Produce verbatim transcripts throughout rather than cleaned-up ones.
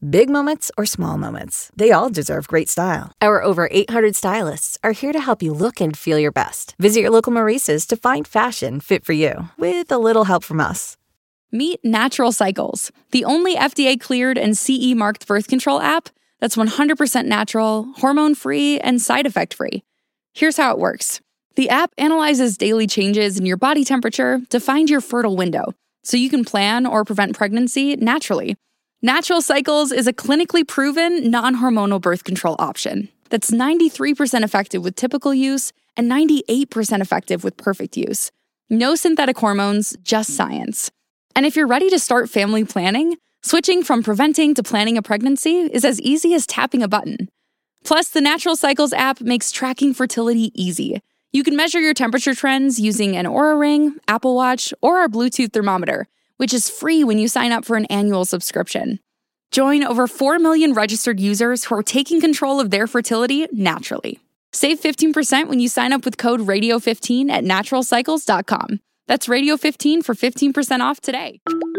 Big moments or small moments, they all deserve great style. Our over eight hundred stylists are here to help you look and feel your best. Visit your local Maurice's to find fashion fit for you, with a little help from us. Meet Natural Cycles, the only F D A-cleared and C E-marked birth control app that's one hundred percent natural, hormone-free, and side effect-free. Here's how it works. The app analyzes daily changes in your body temperature to find your fertile window, so you can plan or prevent pregnancy naturally. Natural Cycles is a clinically proven, non-hormonal birth control option that's ninety-three percent effective with typical use and ninety-eight percent effective with perfect use. No synthetic hormones, just science. And if you're ready to start family planning, switching from preventing to planning a pregnancy is as easy as tapping a button. Plus, the Natural Cycles app makes tracking fertility easy. You can measure your temperature trends using an Oura Ring, Apple Watch, or our Bluetooth thermometer, which is free when you sign up for an annual subscription. Join over four million registered users who are taking control of their fertility naturally. Save fifteen percent when you sign up with code radio fifteen at natural cycles dot com. That's radio fifteen for fifteen percent off today.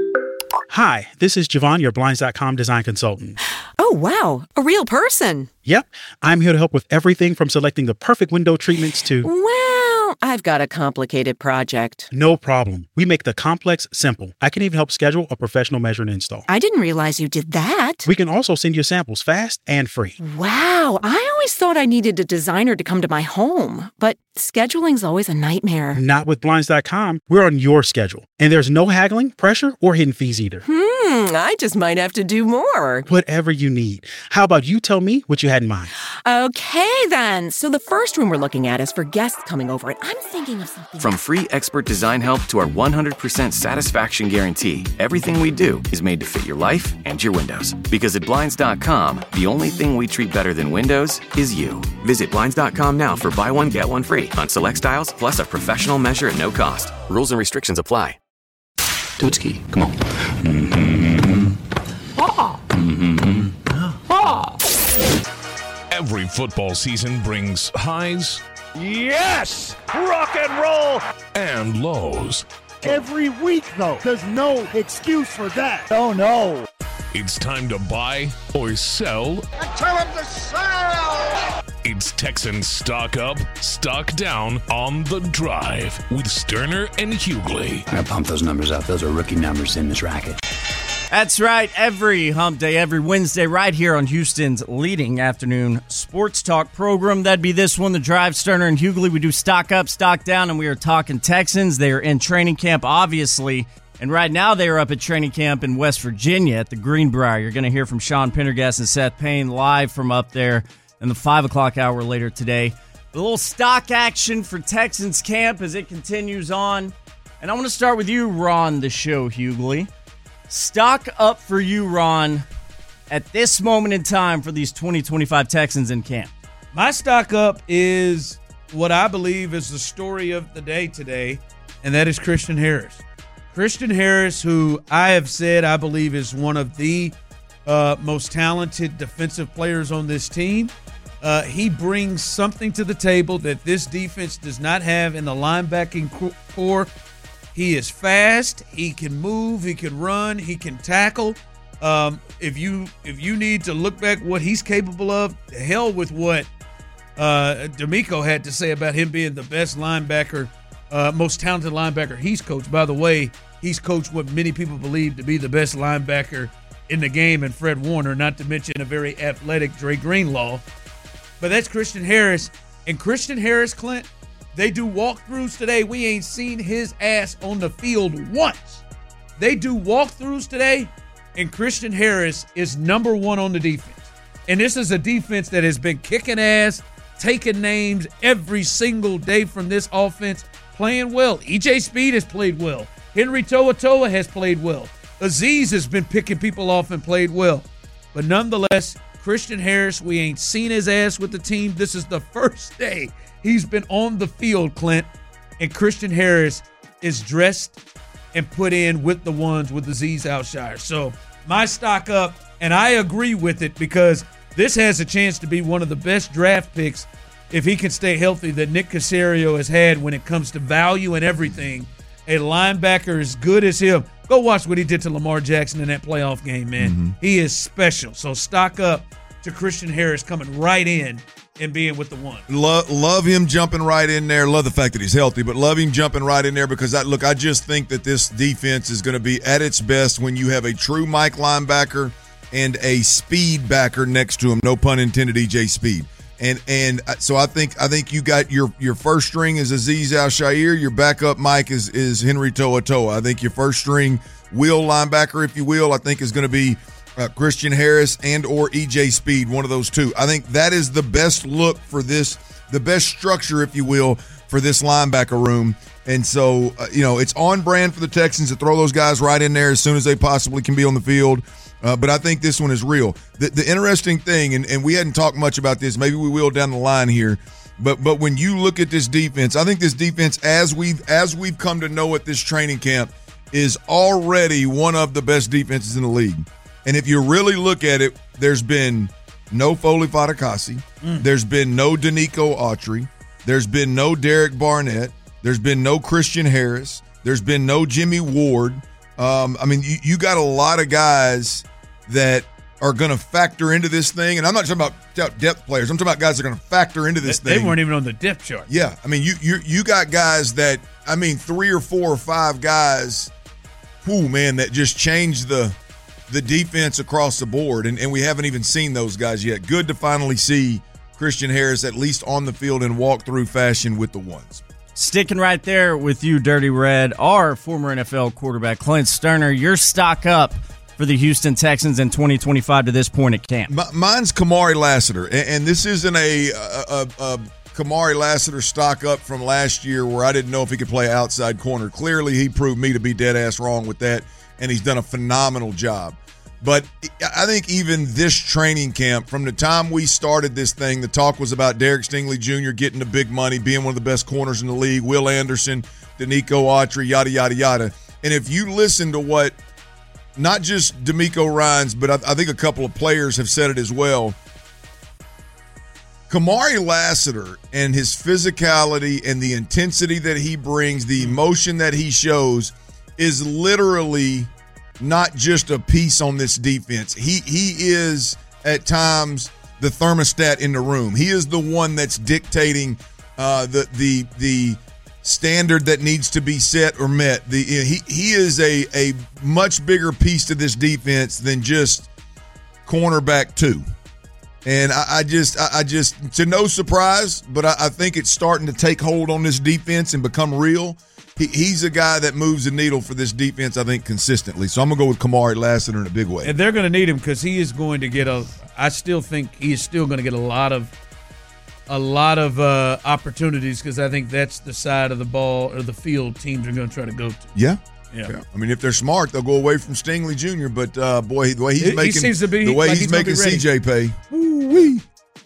Hi, this is Javon, your Blinds dot com design consultant. Oh, wow. A real person. Yep. I'm here to help with everything from selecting the perfect window treatments to... Well, I've got a complicated project. No problem. We make the complex simple. I can even help schedule a professional measure and install. I didn't realize you did that. We can also send you samples fast and free. Wow. I always thought I needed a designer to come to my home, but scheduling's always a nightmare. Not with Blinds dot com. We're on your schedule. And there's no haggling, pressure, or hidden fees either. Hmm, I just might have to do more. Whatever you need. How about you tell me what you had in mind? Okay, then. So the first room we're looking at is for guests coming over, and I'm thinking of something... From free expert design help to our one hundred percent satisfaction guarantee, everything we do is made to fit your life and your windows. Because at Blinds dot com, the only thing we treat better than windows is you. Visit Blinds dot com now for buy one, get one free on select styles, plus a professional measure at no cost. Rules and restrictions apply. Tootski, come on. Mm-hmm. Ah. Mm-hmm. Ah. Every football season brings highs. Yes! Rock and roll! And lows. Every week, though. There's no excuse for that. Oh, no. It's time to buy or sell. I tell them to sell! It's Texans Stock Up, Stock Down on the Drive with Sterner and Hughley. I pump those numbers up. Those are rookie numbers in this racket. That's right. Every hump day, every Wednesday, right here on Houston's leading afternoon sports talk program. That'd be this one, The Drive. Sterner and Hughley. We do Stock Up, Stock Down, and we are talking Texans. They are in training camp, obviously. And right now they are up at training camp in West Virginia at the Greenbrier. You're going to hear from Sean Pendergast and Seth Payne live from up there in the five o'clock hour later today. A little stock action for Texans camp as it continues on. And I want to start with you, Ron, the show, Hughley. Stock up for you, Ron, at this moment in time for these twenty twenty-five Texans in camp. My stock up is what I believe is the story of the day today, and that is Christian Harris. Christian Harris, who I have said I believe is one of the uh, most talented defensive players on this team. Uh, he brings something to the table that this defense does not have in the linebacking core. He is fast. He can move. He can run. He can tackle. Um, if you if you need to look back what he's capable of, the hell with what uh, D'Amico had to say about him being the best linebacker, uh, most talented linebacker he's coached. By the way, he's coached what many people believe to be the best linebacker in the game, and Fred Warner, not to mention a very athletic Dre Greenlaw. But that's Christian Harris. And Christian Harris, Clint, they do walkthroughs today. We ain't seen his ass on the field once. They do walkthroughs today, and Christian Harris is number one on the defense. And this is a defense that has been kicking ass, taking names every single day from this offense, playing well. E J Speed has played well. Henry To'oTo'o has played well. Azeez has been picking people off and played well. But nonetheless, Christian Harris, we ain't seen his ass with the team. This is the first day he's been on the field, Clint. And Christian Harris is dressed and put in with the ones with Azeez Al-Shaair. So my stock up, and I agree with it because this has a chance to be one of the best draft picks if he can stay healthy that Nick Caserio has had when it comes to value and everything. A linebacker as good as him. Go watch what he did to Lamar Jackson in that playoff game, man. Mm-hmm. He is special. So stock up to Christian Harris coming right in and being with the one. Love, love him jumping right in there. Love the fact that he's healthy, but love him jumping right in there because, I, look, I just think that this defense is going to be at its best when you have a true Mike linebacker and a speed backer next to him. No pun intended, E J Speed. And and so I think I think you got your your first string is Azeez Al-Shaair. Your backup Mike is is Henry To'oTo'o. I think your first string wheel linebacker, if you will, I think is going to be uh, Christian Harris and or E J Speed, one of those two. I think that is the best look for this, the best structure, if you will, for this linebacker room. And so, uh, you know, it's on brand for the Texans to throw those guys right in there as soon as they possibly can be on the field. Uh, but I think this one is real. The, the interesting thing, and, and we hadn't talked much about this, maybe we will down the line here, but but when you look at this defense, I think this defense, as we've as we've come to know at this training camp, is already one of the best defenses in the league. And if you really look at it, there's been no Foley Fatukasi, mm. there's been no Danico Autry, there's been no Derek Barnett, there's been no Christian Harris, there's been no Jimmy Ward. Um, I mean, you, you got a lot of guys that are going to factor into this thing. And I'm not talking about depth players. I'm talking about guys that are going to factor into this they, thing. They weren't even on the depth chart. Yeah. I mean, you you you got guys that, I mean, three or four or five guys, whoo, man, that just changed the the defense across the board. And, and we haven't even seen those guys yet. Good to finally see Christian Harris at least on the field in walkthrough fashion with the ones. Sticking right there with you, Dirty Red, our former N F L quarterback, Clint Sterner. Your stock up for the Houston Texans in twenty twenty-five to this point at camp. M- mine's Kamari Lassiter, and, and this isn't a, a, a, a Kamari Lassiter stock up from last year where I didn't know if he could play outside corner. Clearly, he proved me to be dead-ass wrong with that, and he's done a phenomenal job. But I think even this training camp, from the time we started this thing, the talk was about Derek Stingley Junior getting the big money, being one of the best corners in the league, Will Anderson, Danico Autry, yada, yada, yada. And if you listen to what not just D'Amico Ryans, but I, I think a couple of players have said it as well, Kamari Lassiter and his physicality and the intensity that he brings, the emotion that he shows, is literally – not just a piece on this defense. He he is at times the thermostat in the room. He is the one that's dictating uh, the the the standard that needs to be set or met. The he he is a a much bigger piece to this defense than just cornerback two. And I, I just I, I just to no surprise, but I, I think it's starting to take hold on this defense and become real. He, he's a guy that moves the needle for this defense, I think, consistently. So I'm going to go with Kamari Lassiter in a big way. And they're going to need him because he is going to get a – I still think he is still going to get a lot of a lot of uh, opportunities because I think that's the side of the ball or the field teams are going to try to go to. Yeah. Yeah. yeah. I mean, if they're smart, they'll go away from Stingley Junior But, uh, boy, the way he's he, making, he seems to be, the way like he's, he's making C J pay. Woo-wee.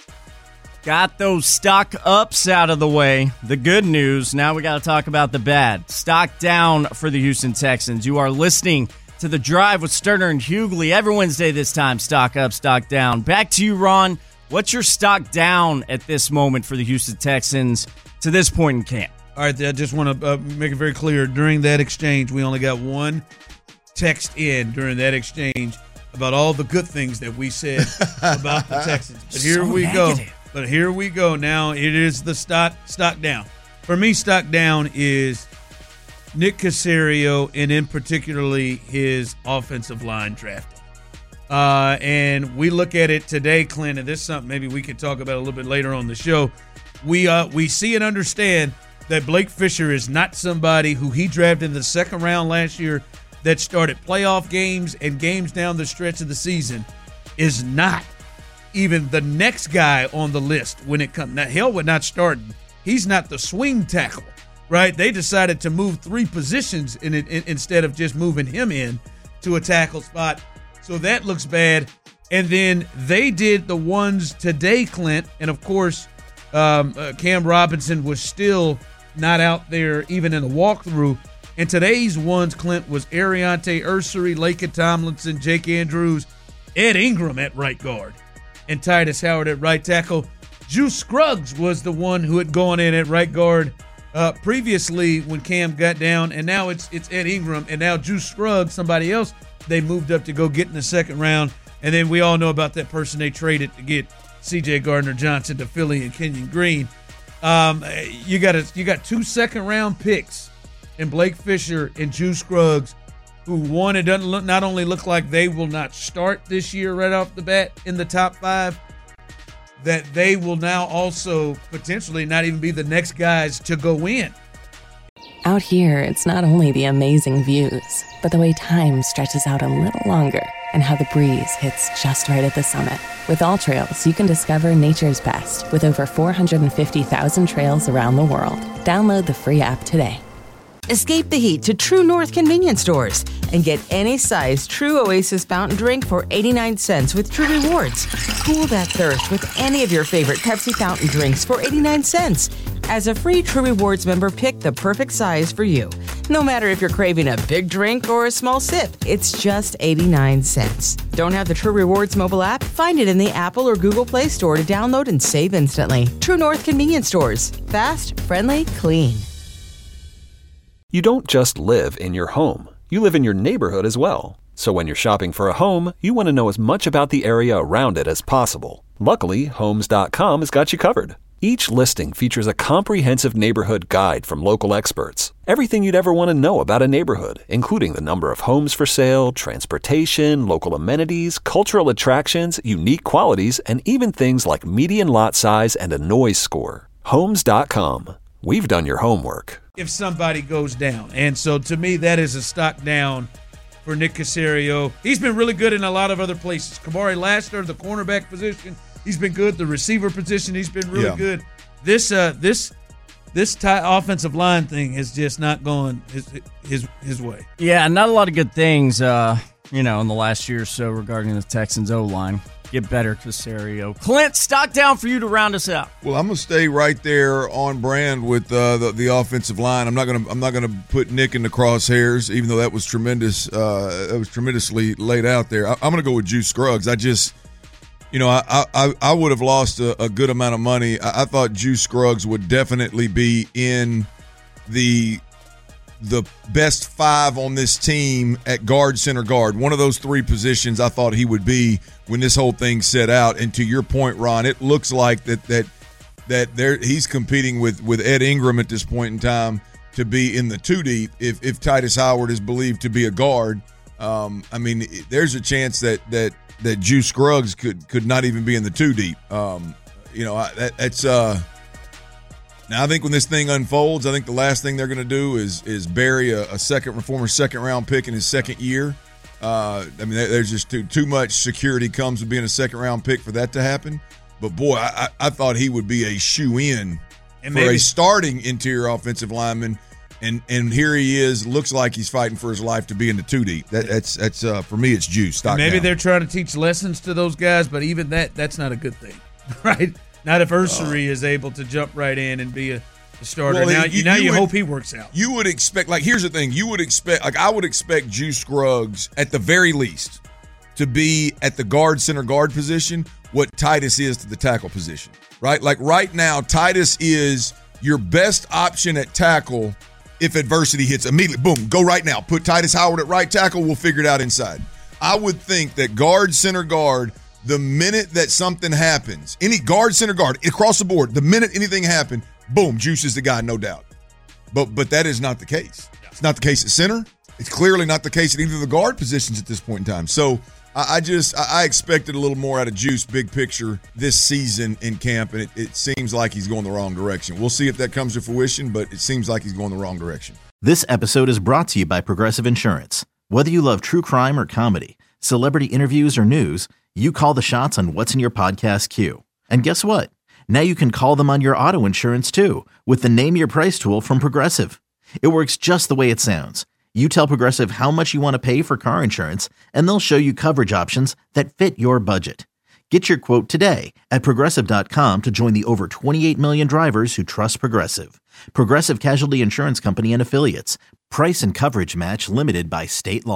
Got those stock ups out of the way. The good news, now we got to talk about the bad. Stock down for the Houston Texans. You are listening to The Drive with Sterner and Hughley every Wednesday this time. Stock up, stock down. Back to you, Ron. What's your stock down at this moment for the Houston Texans to this point in camp? All right, I just want to uh, make it very clear. During that exchange, we only got one text in during that exchange about all the good things that we said about the Texans. But here so we negative. go. But here we go. Now it is the stock stock down. For me, stock down is Nick Caserio and in particularly his offensive line drafting. Uh, and we look at it today, Clint, and this is something maybe we could talk about a little bit later on the show. We uh, we see and understand that Blake Fisher is not somebody who he drafted in the second round last year that started playoff games and games down the stretch of the season is not even the next guy on the list when it comes. Now, hell with not starting. He's not the swing tackle, right? They decided to move three positions in it in, instead of just moving him in to a tackle spot. So that looks bad. And then they did the ones today, Clint. And, of course, um, uh, Cam Robinson was still not out there even in the walkthrough. And today's ones, Clint, was Ariante Ursary, Laken Tomlinson, Jake Andrews, Ed Ingram at right guard, and Titus Howard at right tackle. Juice Scruggs was the one who had gone in at right guard Uh, previously, when Cam got down, and now it's it's Ed Ingram, and now Juice Scruggs, somebody else they moved up to go get in the second round. And then we all know about that person they traded to get C J Gardner-Johnson to Philly and Kenyon Green. Um, you got a, you got two second-round picks in Blake Fisher and Juice Scruggs, who, one, it doesn't look, not only look like they will not start this year right off the bat in the top five, that they will now also potentially not even be the next guys to go in. Out here, it's not only the amazing views, but the way time stretches out a little longer and how the breeze hits just right at the summit. With All Trails, you can discover nature's best with over four hundred fifty thousand trails around the world. Download the free app today. Escape the heat to True North convenience stores and get any size True Oasis fountain drink for eighty-nine cents with True Rewards. Cool that thirst with any of your favorite Pepsi fountain drinks for eighty-nine cents. As a free True Rewards member, pick the perfect size for you. No matter if you're craving a big drink or a small sip, it's just eighty-nine cents. Don't have the True Rewards mobile app? Find it in the Apple or Google Play Store to download and save instantly. True North convenience stores. Fast, friendly, clean. You don't just live in your home. You live in your neighborhood as well. So when you're shopping for a home, you want to know as much about the area around it as possible. Luckily, Homes dot com has got you covered. Each listing features a comprehensive neighborhood guide from local experts. Everything you'd ever want to know about a neighborhood, including the number of homes for sale, transportation, local amenities, cultural attractions, unique qualities, and even things like median lot size and a noise score. Homes dot com. We've done your homework. If somebody goes down. And so to me, that is a stock down for Nick Caserio. He's been really good in a lot of other places. Kamari Lassiter, the cornerback position, he's been good. The receiver position, he's been really yeah. good. This uh, this this tie offensive line thing is just not going his his his way. Yeah, not a lot of good things, uh, you know, in the last year or so regarding the Texans O-line. Get better, Caserio. Clint, stock down for you to round us out. Well, I'm gonna stay right there on brand with uh, the the offensive line. I'm not gonna I'm not gonna put Nick in the crosshairs, even though that was tremendous. Uh, that was tremendously laid out there. I, I'm gonna go with Juice Scruggs. I just, you know, I I, I would have lost a, a good amount of money. I, I thought Juice Scruggs would definitely be in the the best five on this team at guard, center guard. One of those three positions I thought he would be when this whole thing set out. And to your point, Ron, it looks like that that that there he's competing with, with Ed Ingram at this point in time to be in the two deep if, if Titus Howard is believed to be a guard. Um, I mean, there's a chance that that that Juice Scruggs could could not even be in the two deep. Um, you know, that, that's uh, – now, I think when this thing unfolds, I think the last thing they're going to do is is bury a, a second former second round pick in his second year. Uh, I mean, there's just too too much security comes with being a second round pick for that to happen. But boy, I, I thought he would be a shoe in for maybe a starting interior offensive lineman, and and here he is. Looks like he's fighting for his life to be in the two deep. That, that's that's uh, for me, it's Juice. Stock maybe down. They're trying to teach lessons to those guys, but even that that's not a good thing, right? Not if Ursery uh, is able to jump right in and be a, a starter. Well, now you, now you, you would, hope he works out. You would expect, like, here's the thing. You would expect, like, I would expect Juice Scruggs, at the very least, to be at the guard, center guard position what Titus is to the tackle position, right? Like, right now, Titus is your best option at tackle if adversity hits immediately. Boom, go right now. Put Titus Howard at right tackle. We'll figure it out inside. I would think that guard, center guard, the minute that something happens, any guard, center guard, across the board, the minute anything happened, boom, Juice is the guy, no doubt. But but that is not the case. It's not the case at center. It's clearly not the case at either of the guard positions at this point in time. So I, I just I expected a little more out of Juice, big picture, this season in camp, and it, it seems like he's going the wrong direction. We'll see if that comes to fruition, but it seems like he's going the wrong direction. This episode is brought to you by Progressive Insurance. Whether you love true crime or comedy, celebrity interviews or news, you call the shots on what's in your podcast queue. And guess what? Now you can call them on your auto insurance too with the Name Your Price tool from Progressive. It works just the way it sounds. You tell Progressive how much you want to pay for car insurance, and they'll show you coverage options that fit your budget. Get your quote today at Progressive dot com to join the over twenty-eight million drivers who trust Progressive. Progressive Casualty Insurance Company and Affiliates. Price and coverage match limited by state law.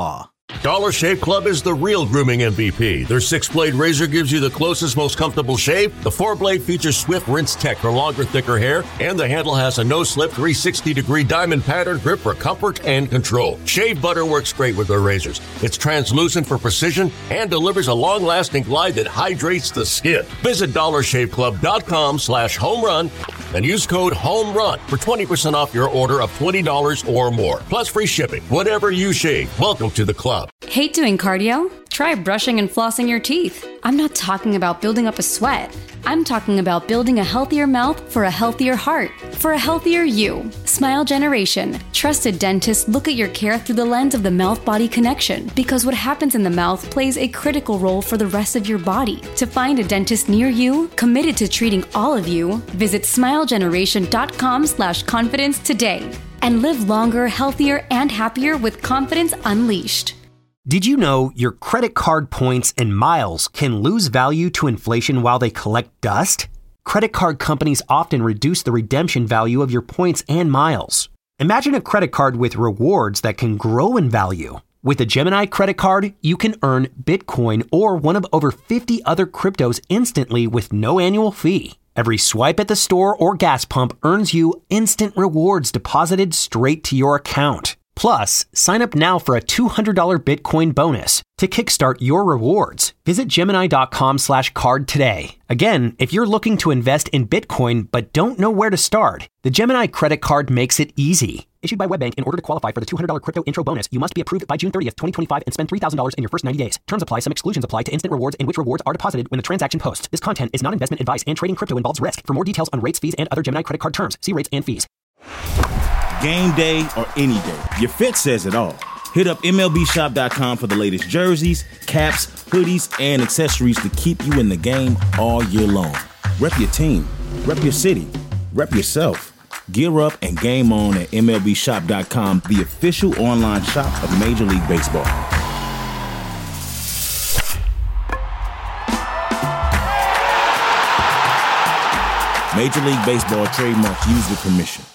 Dollar Shave Club is the real grooming M V P. Their six-blade razor gives you the closest, most comfortable shave. The four-blade features swift rinse tech for longer, thicker hair, and the handle has a no-slip three sixty degree diamond pattern grip for comfort and control. Shave butter works great with their razors. It's translucent for precision and delivers a long-lasting glide that hydrates the skin. Visit dollar shave club dot com slash home run and use code HOMERUN for twenty percent off your order of twenty dollars or more, plus free shipping. Whatever you shave, welcome to the club. Hate doing cardio? Try brushing and flossing your teeth. I'm not talking about building up a sweat. I'm talking about building a healthier mouth for a healthier heart, for a healthier you. Smile Generation. Trusted dentists look at your care through the lens of the mouth-body connection, because what happens in the mouth plays a critical role for the rest of your body. To find a dentist near you, committed to treating all of you, visit smile generation dot com slash confidence today and live longer, healthier, and happier with confidence unleashed. Did you know your credit card points and miles can lose value to inflation while they collect dust? Credit card companies often reduce the redemption value of your points and miles. Imagine a credit card with rewards that can grow in value. With a Gemini credit card, you can earn Bitcoin or one of over fifty other cryptos instantly with no annual fee. Every swipe at the store or gas pump earns you instant rewards deposited straight to your account. Plus, sign up now for a two hundred dollars Bitcoin bonus to kickstart your rewards. Visit Gemini dot com slash card today. Again, if you're looking to invest in Bitcoin but don't know where to start, the Gemini credit card makes it easy. Issued by WebBank, in order to qualify for the two hundred dollars crypto intro bonus, you must be approved by June thirtieth, twenty twenty-five and spend three thousand dollars in your first ninety days. Terms apply. Some exclusions apply to instant rewards in which rewards are deposited when the transaction posts. This content is not investment advice, and trading crypto involves risk. For more details on rates, fees, and other Gemini credit card terms, see rates and fees. Game day or any day, your fit says it all. Hit up M L B shop dot com for the latest jerseys, caps, hoodies, and accessories to keep you in the game all year long. Rep your team, rep your city, rep yourself. Gear up and game on at M L B shop dot com, the official online shop of Major League Baseball. Major League Baseball trademarks used with permission.